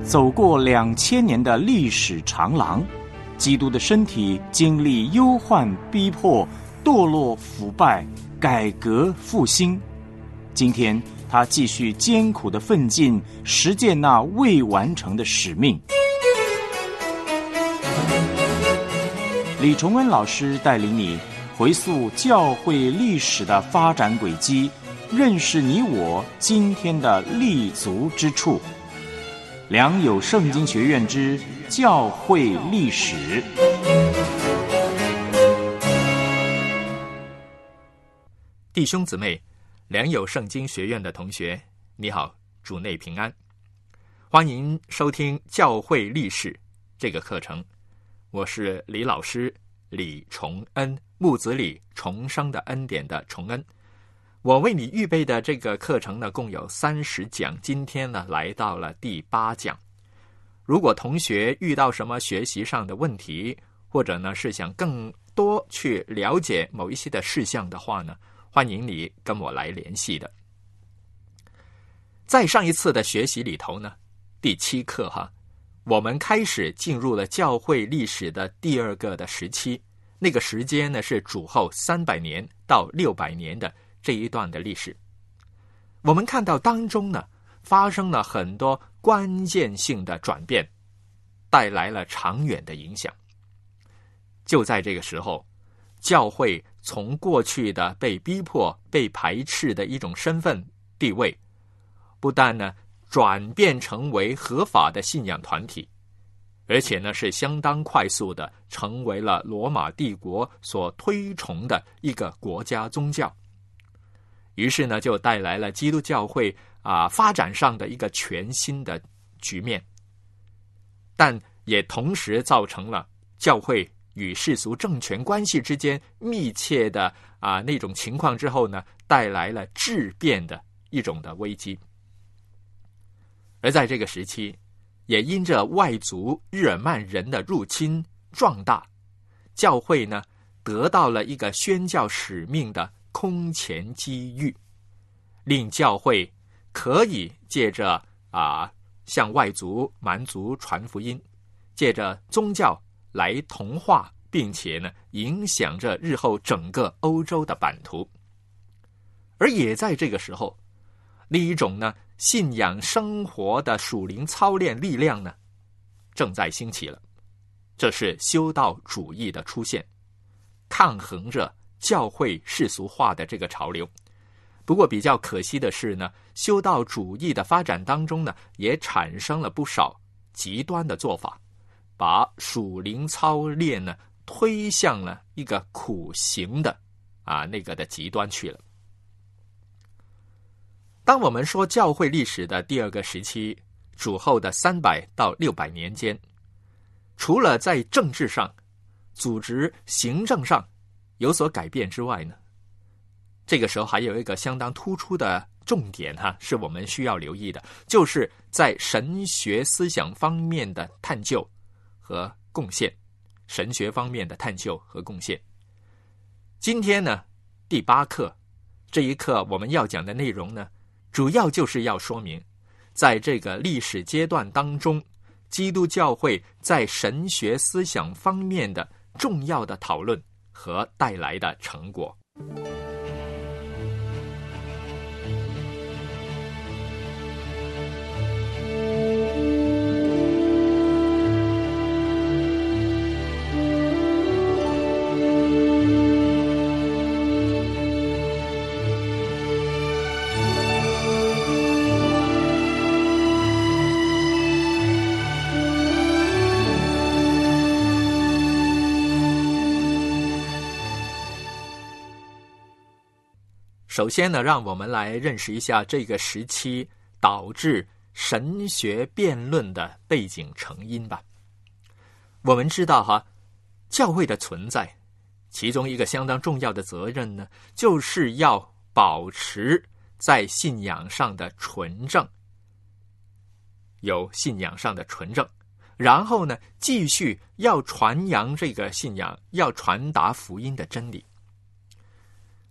走过2000年的历史长廊，基督的身体经历忧患、逼迫、堕落、腐败、改革、复兴。今天他继续艰苦的奋进，实践那未完成的使命。李崇恩老师带领你回溯教会历史的发展轨迹，认识你我今天的立足之处。良友圣经学院之教会历史。 弟兄姊妹，良友圣经学院的同学，你好，主内平安。欢迎收听教会历史这个课程，我是李老师李崇恩，木子李，重生的恩典的崇恩。我为你预备的这个课程呢，共有30讲，今天呢来到了第8讲。如果同学遇到什么学习上的问题，或者呢是想更多去了解某一些的事项的话呢，欢迎你跟我来联系的。在上一次的学习里头呢，第7课我们开始进入了教会历史的第2个的时期，那个时间呢是主后300年到600年的这一段的历史。我们看到当中呢发生了很多关键性的转变，带来了长远的影响。就在这个时候，教会从过去的被逼迫、被排斥的一种身份地位，不但呢转变成为合法的信仰团体，而且呢是相当快速的成为了罗马帝国所推崇的一个国家宗教。于是呢就带来了基督教会发展上的一个全新的局面，但也同时造成了教会与世俗政权关系之间密切的那种情况之后呢，带来了质变的一种的危机。而在这个时期，也因着外族日耳曼人的入侵壮大，教会呢得到了一个宣教使命的空前机遇，令教会可以借着向外族蛮族传福音，借着宗教来同化并且呢影响着日后整个欧洲的版图。而也在这个时候，另一种呢信仰生活的属灵操练力量呢正在兴起了，这是修道主义的出现，抗衡着教会世俗化的这个潮流。不过比较可惜的是呢，修道主义的发展当中呢，也产生了不少极端的做法，把属灵操练呢推向了一个苦行的那个的极端去了。当我们说教会历史的第2个时期，主后的300到600年间，除了在政治上、组织行政上有所改变之外呢，这个时候还有一个相当突出的重点是我们需要留意的，就是在神学思想方面的探究和贡献。神学方面的探究和贡献。今天呢，第8课这一课我们要讲的内容呢，主要就是要说明，在这个历史阶段当中，基督教会在神学思想方面的重要的讨论和带来的成果。首先呢，让我们来认识一下这个时期导致神学辩论的背景成因吧。我们知道教会的存在，其中一个相当重要的责任呢，就是要保持在信仰上的纯正，有信仰上的纯正，然后呢，继续要传扬这个信仰，要传达福音的真理。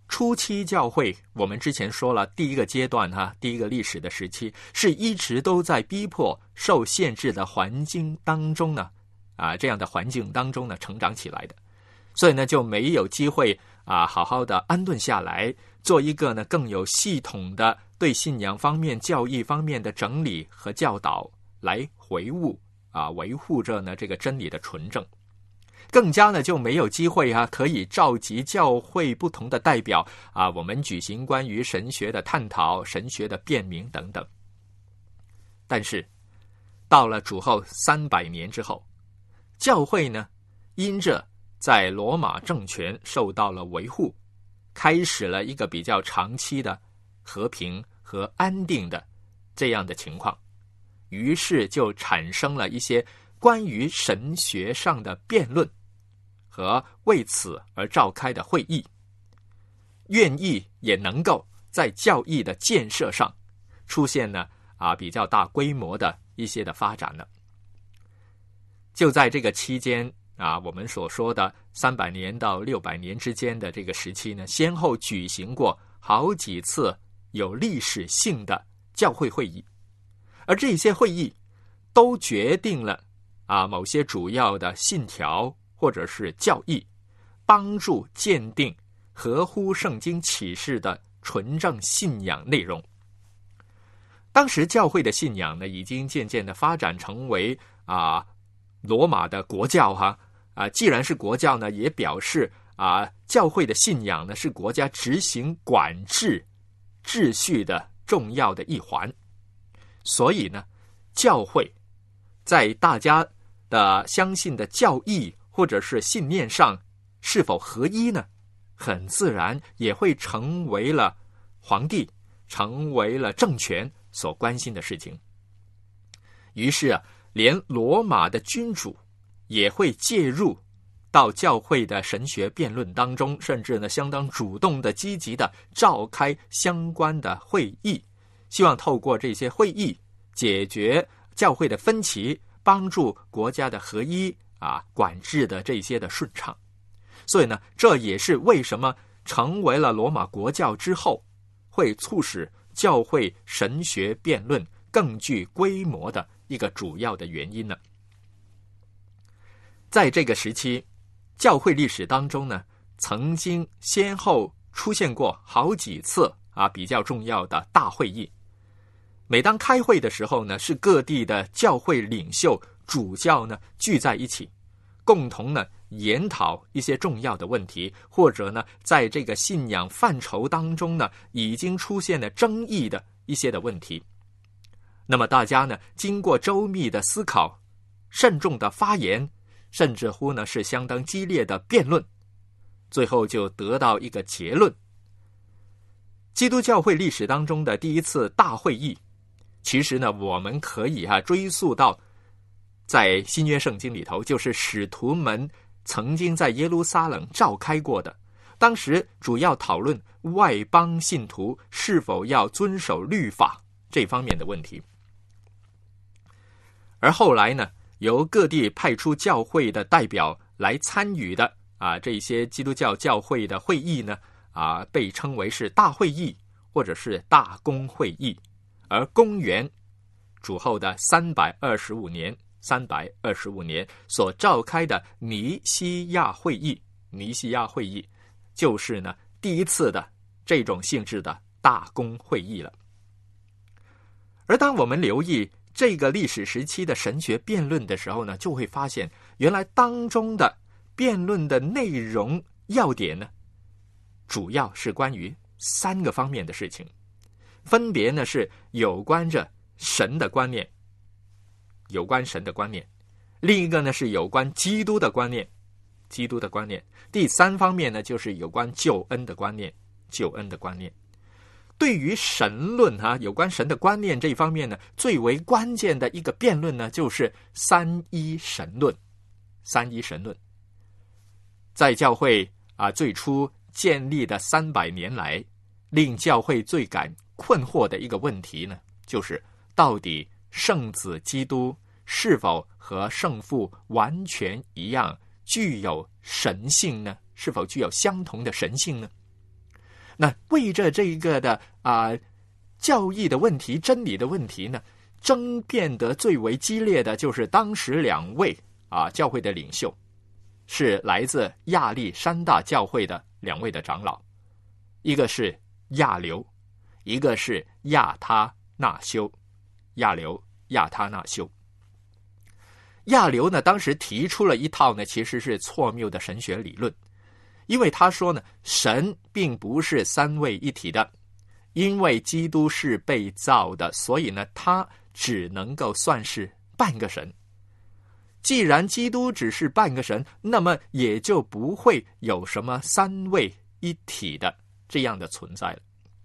初期教会，我们之前说了，第一个阶段第一个历史的时期，是一直都在逼迫、受限制的环境当中呢，这样的环境当中呢成长起来的，所以呢就没有机会好好的安顿下来，做一个呢更有系统的对信仰方面、教义方面的整理和教导，来维护着呢这个真理的纯正。更加呢就没有机会可以召集教会不同的代表我们举行关于神学的探讨、神学的辩明等等。但是到了主后300年之后，教会呢因着在罗马政权受到了维护，开始了一个比较长期的和平和安定的这样的情况，于是就产生了一些关于神学上的辩论和为此而召开的会议，愿意也能够在教义的建设上出现呢比较大规模的一些的发展了。就在这个期间我们所说的300年到600年之间的这个时期呢，先后举行过好几次有历史性的教会会议，而这些会议都决定了某些主要的信条或者是教义，帮助鉴定合乎圣经启示的纯正信仰内容。当时教会的信仰呢，已经渐渐的发展成为罗马的国教既然是国教呢，也表示教会的信仰呢是国家执行管制秩序的重要的一环。所以呢，教会在大家的相信的教义或者是信念上是否合一呢，很自然也会成为了皇帝、成为了政权所关心的事情。于是连罗马的君主也会介入到教会的神学辩论当中，甚至呢相当主动的、积极的召开相关的会议，希望透过这些会议解决教会的分歧，帮助国家的合一管制的这些的顺畅。所以呢，这也是为什么成为了罗马国教之后，会促使教会神学辩论更具规模的一个主要的原因呢。在这个时期，教会历史当中呢，曾经先后出现过好几次比较重要的大会议。每当开会的时候呢，是各地的教会领袖、主教呢聚在一起，共同呢研讨一些重要的问题，或者呢在这个信仰范畴当中呢已经出现了争议的一些的问题。那么大家呢经过周密的思考、慎重的发言，甚至乎呢是相当激烈的辩论，最后就得到一个结论。基督教会历史当中的第一次大会议，其实呢我们可以追溯到在新约圣经里头，就是使徒们曾经在耶路撒冷召开过的，当时主要讨论外邦信徒是否要遵守律法这方面的问题。而后来呢，由各地派出教会的代表来参与的这些基督教教会的会议呢被称为是大会议或者是大公会议。而公元主后的325年所召开的尼西亚会议，就是呢第一次的这种性质的大公会议了。而当我们留意这个历史时期的神学辩论的时候呢，就会发现原来当中的辩论的内容要点呢，主要是关于3个方面的事情，分别呢是有关着神的观念，另一个呢是有关基督的观念，第3方面呢就是有关救恩的观念。对于神论有关神的观念这一方面呢，最为关键的一个辩论呢，就是三一神论。在教会最初建立的300年来，令教会最感困惑的一个问题呢，就是到底圣子基督是否和圣父完全一样具有神性呢？是否具有相同的神性呢？ 那为着这一个的教义的问题、真理的问题呢，争辩得最为激烈的就是当时2位教会的领袖，是来自亚历山大教会的2位的长老，一个是亚流，一个是亚他那修。亚流、亚他那修。亚流呢，当时提出了一套呢，其实是错谬的神学理论，因为他说呢，神并不是3位一体的，因为基督是被造的，所以呢，他只能够算是半个神。既然基督只是半个神，那么也就不会有什么3位一体的这样的存在了。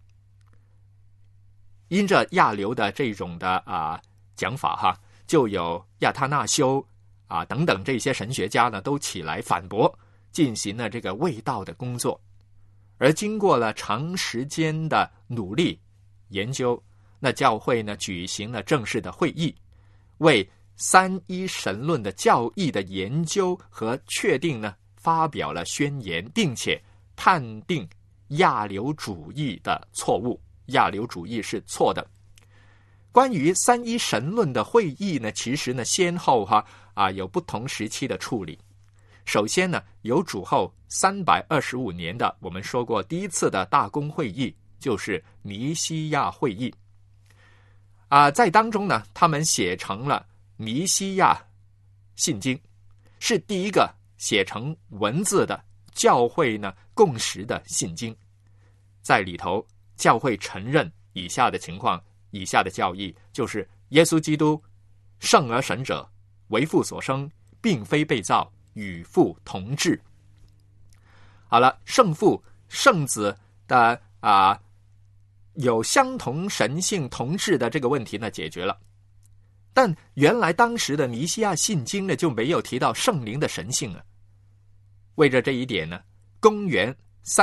因着亚流的这种的讲法就有亚他那修等等这些神学家呢都起来反驳，进行了这个卫道的工作。而经过了长时间的努力研究，那教会呢举行了正式的会议，为三一神论的教义的研究和确定呢发表了宣言，并且判定亚流主义的错误，亚流主义是错的。关于三一神论的会议呢，其实呢先后有不同时期的处理。首先呢，有主后325年的，我们说过第一次的大公会议就是尼西亚会议在当中呢，他们写成了尼西亚信经，是第一个写成文字的教会呢共识的信经。在里头，教会承认以下的情况，以下的教义就是耶稣基督圣而神者，为父所生，并非被造，与父同治。好了，圣父圣子的有相同神性同治的这个问题呢解决了。但原来当时的尼西亚信经呢就没有提到圣灵的神性啊。为着这一点呢，公元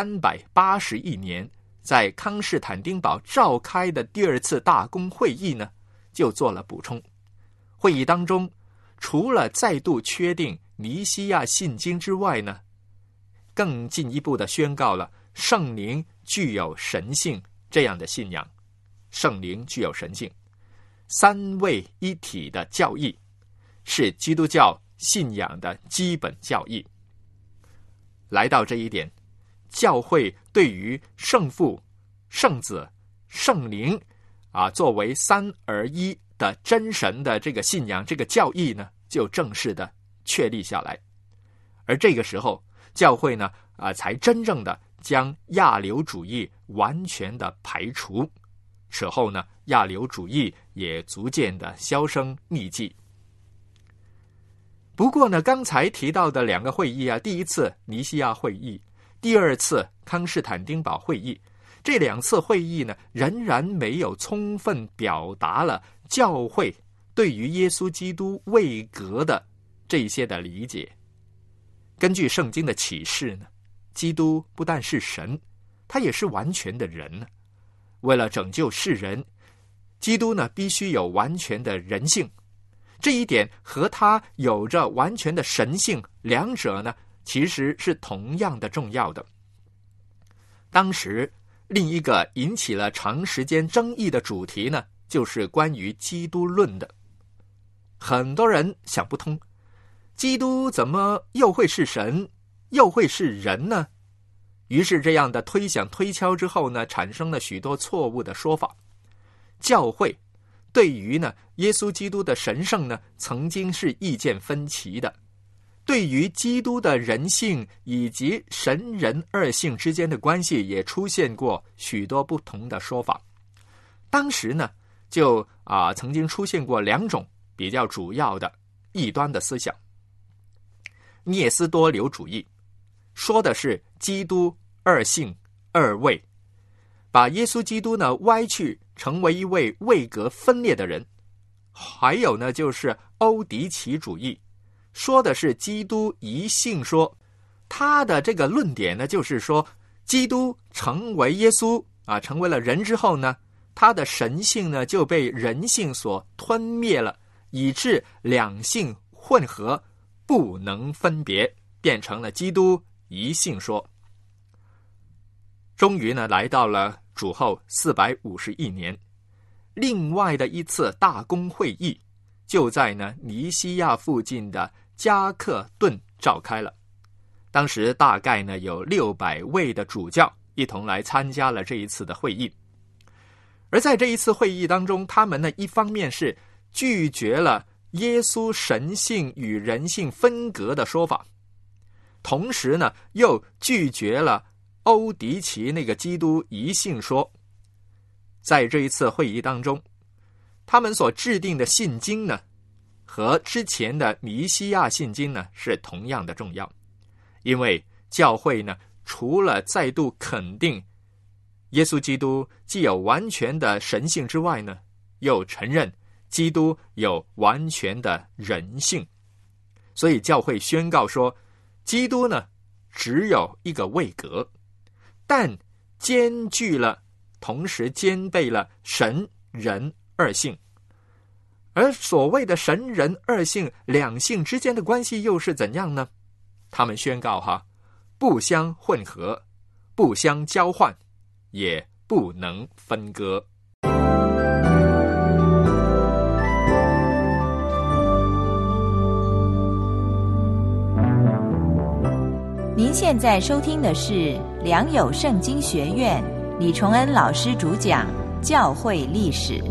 381年在康士坦丁堡召开的第二次大公会议呢就做了补充。会议当中，除了再度确定尼西亚信经之外呢，更进一步的宣告了圣灵具有神性这样的信仰。圣灵具有神性，三位一体的教义是基督教信仰的基本教义。来到这一点，教会对于圣父、圣子、圣灵作为三而一的真神的这个信仰，这个教义呢就正式的确立下来。而这个时候，教会呢才真正的将亚流主义完全的排除。此后呢，亚流主义也逐渐的销声匿迹。不过呢，刚才提到的两个会议第一次尼西亚会议，第二次康士坦丁堡会议，这两次会议呢，仍然没有充分表达了教会对于耶稣基督位格的这些的理解。根据圣经的启示呢，基督不但是神，他也是完全的人呢。为了拯救世人，基督呢必须有完全的人性，这一点和他有着完全的神性，两者呢其实是同样的重要的。当时另一个引起了长时间争议的主题呢，就是关于基督论的。很多人想不通，基督怎么又会是神，又会是人呢？于是这样的推想推敲之后呢，产生了许多错误的说法。教会对于呢耶稣基督的神圣呢，曾经是意见分歧的。对于基督的人性以及神人二性之间的关系，也出现过许多不同的说法。当时呢，就曾经出现过两种比较主要的异端的思想。聂斯多流主义说的是基督二性二位，把耶稣基督呢歪曲成为一位位格分裂的人。还有呢，就是欧迪奇主义，说的是基督一性说。他的这个论点呢，就是说基督成为耶稣成为了人之后呢，他的神性呢就被人性所吞灭了，以致两性混合，不能分别，变成了基督一性说。 终于呢来到了主后451年，另外的一次大公会议就在呢尼西亚附近的加克顿召开了。当时大概呢有600位的主教一同来参加了这一次的会议。而在这一次会议当中，他们呢一方面是拒绝了耶稣神性与人性分隔的说法，同时呢又拒绝了欧迪奇那个基督一性说。在这一次会议当中，他们所制定的信经呢和之前的尼西亚信经呢是同样的重要。因为教会呢除了再度肯定耶稣基督既有完全的神性之外呢，又承认基督有完全的人性。所以教会宣告说，基督呢只有一个位格，但同时兼备了神人二性。而所谓的神人二性两性之间的关系又是怎样呢？他们宣告不相混合，不相交换，也不能分割。 您现在收听的是良友圣经学院李崇恩老师主讲教会历史。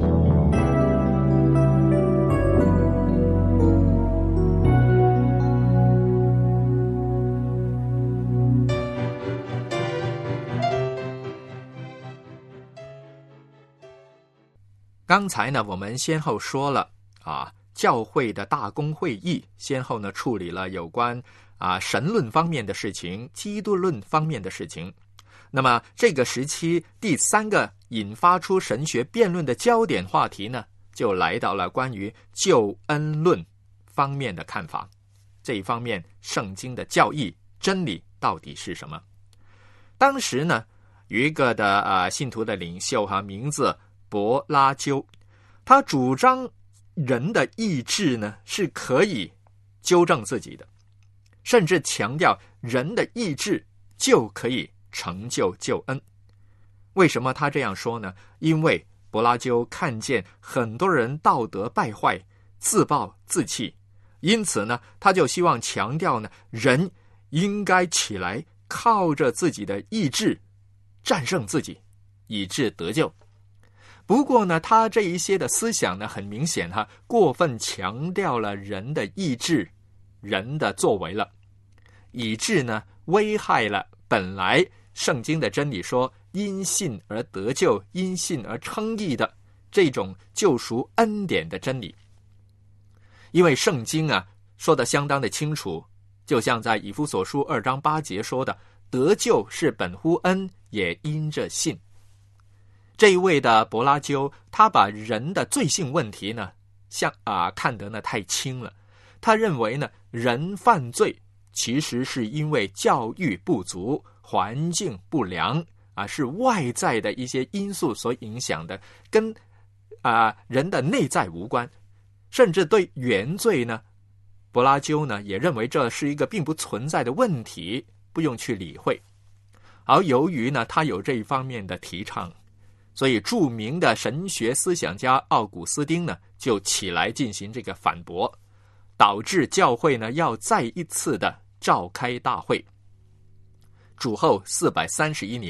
刚才呢我们先后说了教会的大公会议先后呢处理了有关神论方面的事情，基督论方面的事情。那么这个时期第3个引发出神学辩论的焦点话题呢，就来到了关于救恩论方面的看法。这一方面圣经的教义真理到底是什么？当时呢有一个的信徒的领袖名字柏拉鸠，他主张人的意志呢是可以纠正自己的，甚至强调人的意志就可以成就救恩。为什么他这样说呢？因为柏拉鸠看见很多人道德败坏，自暴自弃，因此呢他就希望强调呢人应该起来靠着自己的意志战胜自己，以致得救。不过呢他这一些的思想呢很明显过分强调了人的意志，人的作为了，以致呢危害了本来圣经的真理说因信而得救，因信而称义的这种救赎恩典的真理。因为圣经说得相当的清楚，就像在以弗所书2章8节说的，得救是本乎恩，也因着信。这一位的柏拉鸠，他把人的罪性问题呢看得呢太轻了。他认为呢人犯罪其实是因为教育不足，环境不良是外在的一些因素所影响的，跟人的内在无关。甚至对原罪呢，柏拉鸠呢也认为这是一个并不存在的问题，不用去理会。而由于呢他有这一方面的提倡，所以著名的神学思想家奥古斯丁呢就起来进行这个反驳，导致教会呢要再一次的召开大会。主后431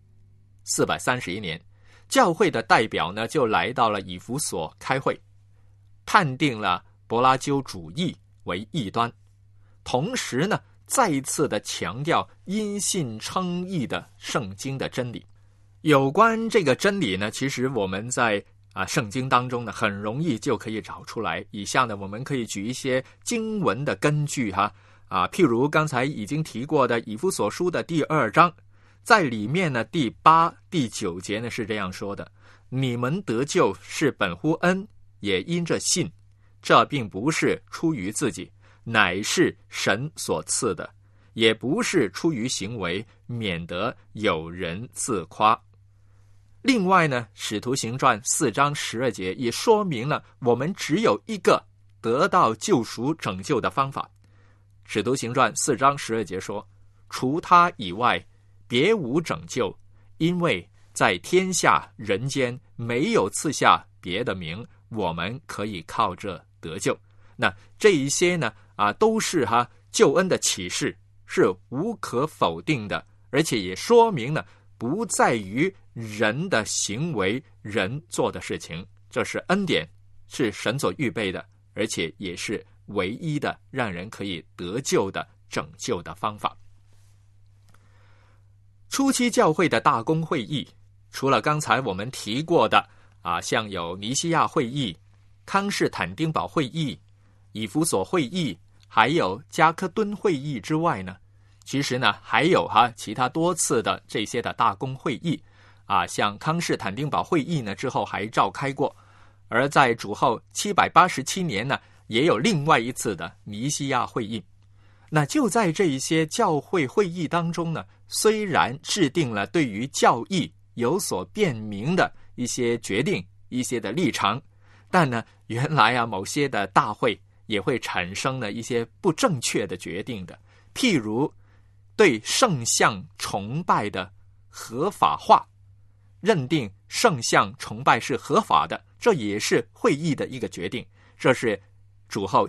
年，教会的代表呢就来到了以弗所开会，判定了柏拉鸠主义为异端，同时呢再一次的强调因信称义的圣经的真理。有关这个真理呢，其实我们在圣经当中呢很容易就可以找出来。以下呢我们可以举一些经文的根据譬如刚才已经提过的以弗所书的第2章，在里面呢第8、第9节呢是这样说的：你们得救是本乎恩，也因着信，这并不是出于自己，乃是神所赐的，也不是出于行为，免得有人自夸。另外呢，使徒行传4章12节也说明了我们只有一个得到救赎拯救的方法。使徒行传4章12节说，除他以外别无拯救， 因为在天下人间没有赐下别的名，我们可以靠着得救。那这一些呢都是救恩的启示，是无可否定的，而且也说明了不在于人的行为，人做的事情，这是恩典，是神所预备的，而且也是唯一的让人可以得救的拯救的方法。初期教会的大公会议，除了刚才我们提过的像有尼西亚会议、康士坦丁堡会议、以弗所会议，还有加科敦会议之外呢，其实呢还有其他多次的这些的大公会议像康士坦丁堡会议呢之后还召开过，而在主后787年呢也有另外一次的尼西亚会议。那就在这一些教会会议当中呢，虽然制定了对于教义有所辨明的一些决定，一些的立场，但呢原来某些的大会也会产生了一些不正确的决定的，譬如对圣像崇拜的合法化，认定圣像崇拜是合法的，这也是会议的一个决定，这是主后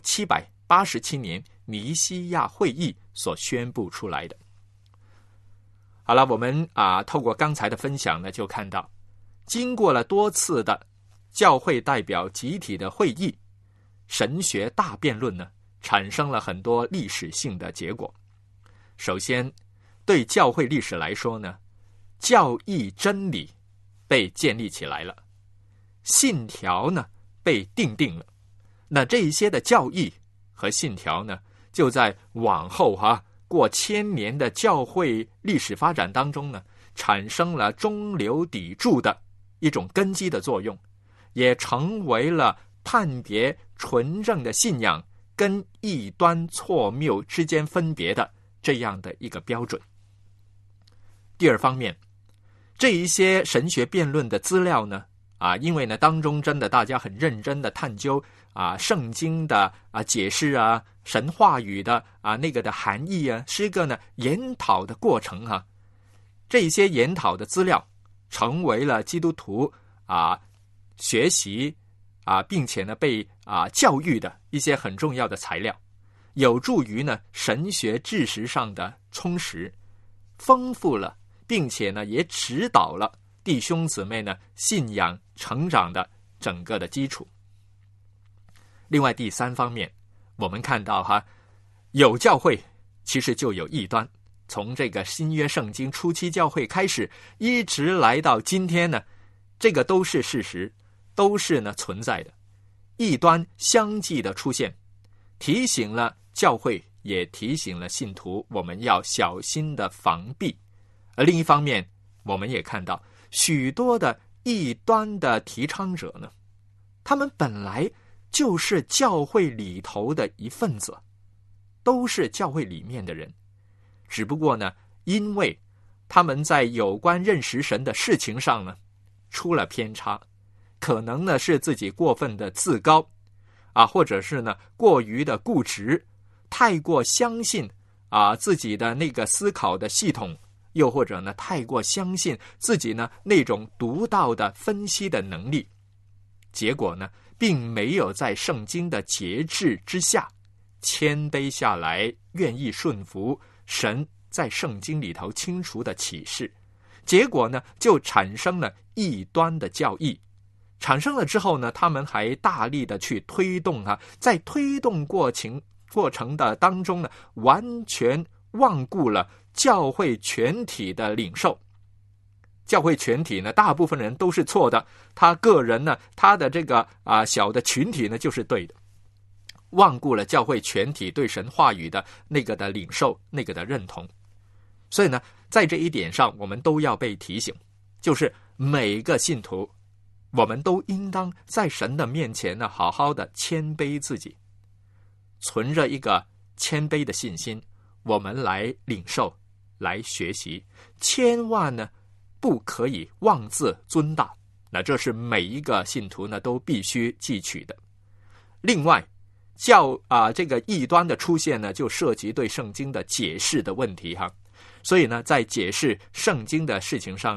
787年尼西亚会议所宣布出来的。好了，我们透过刚才的分享呢，就看到经过了多次的教会代表集体的会议，神学大辩论呢产生了很多历史性的结果。首先，对教会历史来说呢，教义真理被建立起来了，信条呢被定了。那这一些的教义和信条呢，就在往后过千年的教会历史发展当中呢，产生了中流砥柱的一种根基的作用，也成为了判别纯正的信仰跟异端错谬之间分别的这样的一个标准。第二方面，这一些神学辩论的资料呢因为呢当中真的大家很认真的探究圣经的解释神话语的那个的含义是一个呢研讨的过程这一些研讨的资料成为了基督徒学习并且呢被教育的一些很重要的材料，有助于呢神学知识上的充实，丰富了，并且呢也指导了弟兄姊妹呢信仰成长的整个的基础。另外第三方面，我们看到有教会其实就有异端，从这个新约圣经初期教会开始，一直来到今天呢，这个都是事实，都是呢存在的。异端相继的出现，提醒了教会，也提醒了信徒，我们要小心的防避。而另一方面，我们也看到许多的异端的提倡者呢，他们本来就是教会里头的一份子，都是教会里面的人，只不过呢，因为他们在有关认识神的事情上呢出了偏差，可能呢是自己过分的自高或者是呢过于的固执，太过相信自己的那个思考的系统，又或者呢太过相信自己呢那种独到的分析的能力，结果呢并没有在圣经的节制之下谦卑下来，愿意顺服神在圣经里头清楚的启示，结果呢就产生了异端的教义。产生了之后呢，他们还大力的去推动在推动过程的当中呢，完全忘顾了教会全体的领受。教会全体呢，大部分人都是错的，他个人呢，他的这个小的群体呢就是对的，忘顾了教会全体对神话语的那个的领受，那个的认同。所以呢，在这一点上，我们都要被提醒，就是每一个信徒，我们都应当在神的面前呢，好好的谦卑自己，存着一个谦卑的信心，我们来领受，来学习，千万呢不可以妄自尊大，那这是每一个信徒呢都必须记取的。另外，这个异端的出现呢，就涉及对圣经的解释的问题所以呢，在解释圣经的事情上呢，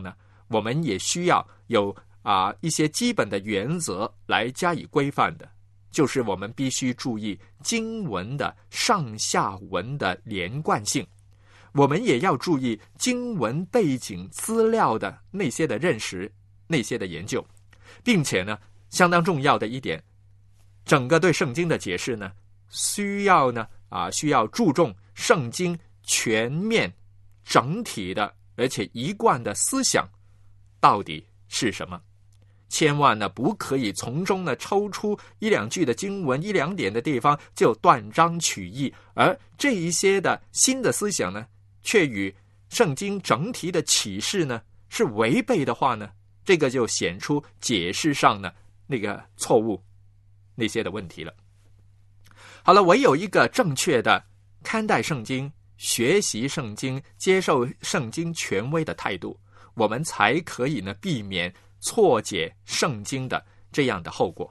我们也需要有一些基本的原则来加以规范的，就是我们必须注意经文的上下文的连贯性，我们也要注意经文背景资料的那些的认识，那些的研究，并且呢，相当重要的一点，整个对圣经的解释呢，需要注重圣经全面整体的而且一贯的思想到底是什么。千万呢不可以从中呢抽出一两句的经文，一两点的地方就断章取义，而这一些的新的思想呢却与圣经整体的启示呢是违背的话呢，这个就显出解释上呢那个错误那些的问题了。好了，唯有一个正确的看待圣经、学习圣经、接受圣经权威的态度，我们才可以呢避免错解圣经的这样的后果。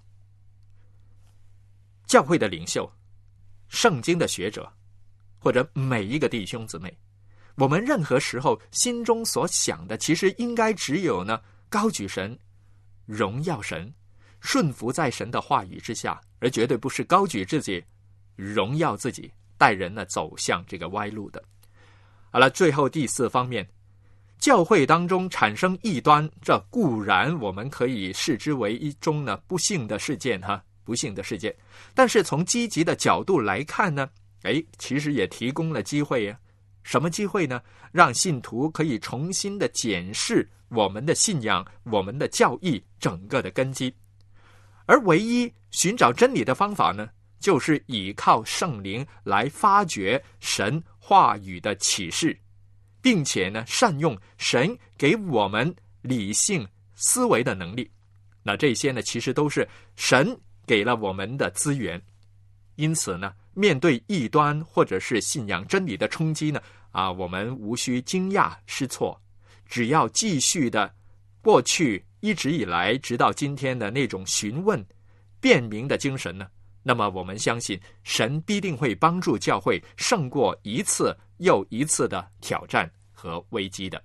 教会的领袖、圣经的学者，或者每一个弟兄姊妹，我们任何时候心中所想的，其实应该只有呢高举神、荣耀神、顺服在神的话语之下，而绝对不是高举自己、荣耀自己，带人呢走向这个歪路的。好了，最后第四方面，教会当中产生异端，这固然我们可以视之为一宗呢不幸的事件不幸的事件。但是从积极的角度来看呢，其实也提供了机会呀。什么机会呢？让信徒可以重新的检视我们的信仰、我们的教义整个的根基。而唯一寻找真理的方法呢，就是倚靠圣灵来发掘神话语的启示，并且呢，善用神给我们理性思维的能力。那这些呢，其实都是神给了我们的资源。因此呢，面对异端或者是信仰真理的冲击呢，我们无需惊讶失措，只要继续的过去一直以来直到今天的那种询问、辨明的精神呢，那么我们相信神必定会帮助教会胜过一次又一次的挑战和危机的。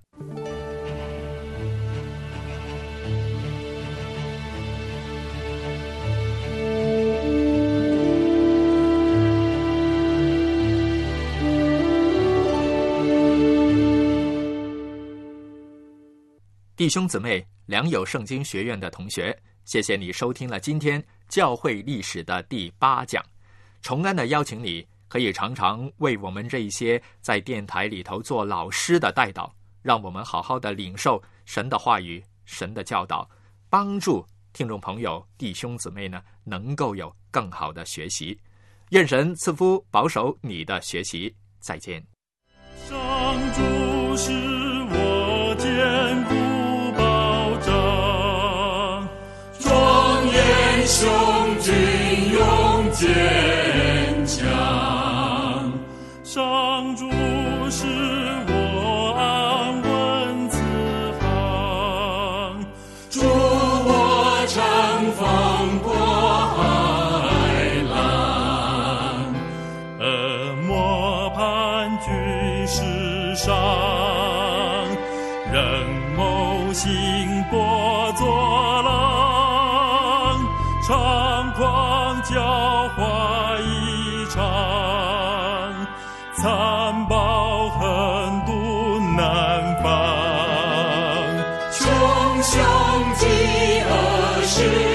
弟兄姊妹，良友圣经学院的同学，谢谢你收听了今天教会历史的第8讲。崇恩的邀请你可以常常为我们这一些在电台里头做老师的代祷，让我们好好的领受神的话语、神的教导，帮助听众朋友弟兄姊妹呢能够有更好的学习。愿神赐福保守你的学习。再见。 上主是我坚固保障，庄严雄军勇坚强，上主是我安稳自航，助我乘风过海浪，恶魔盘踞世上，人谋心波作浪，猖狂狡猾异常，残暴狠毒难防，穷凶极恶是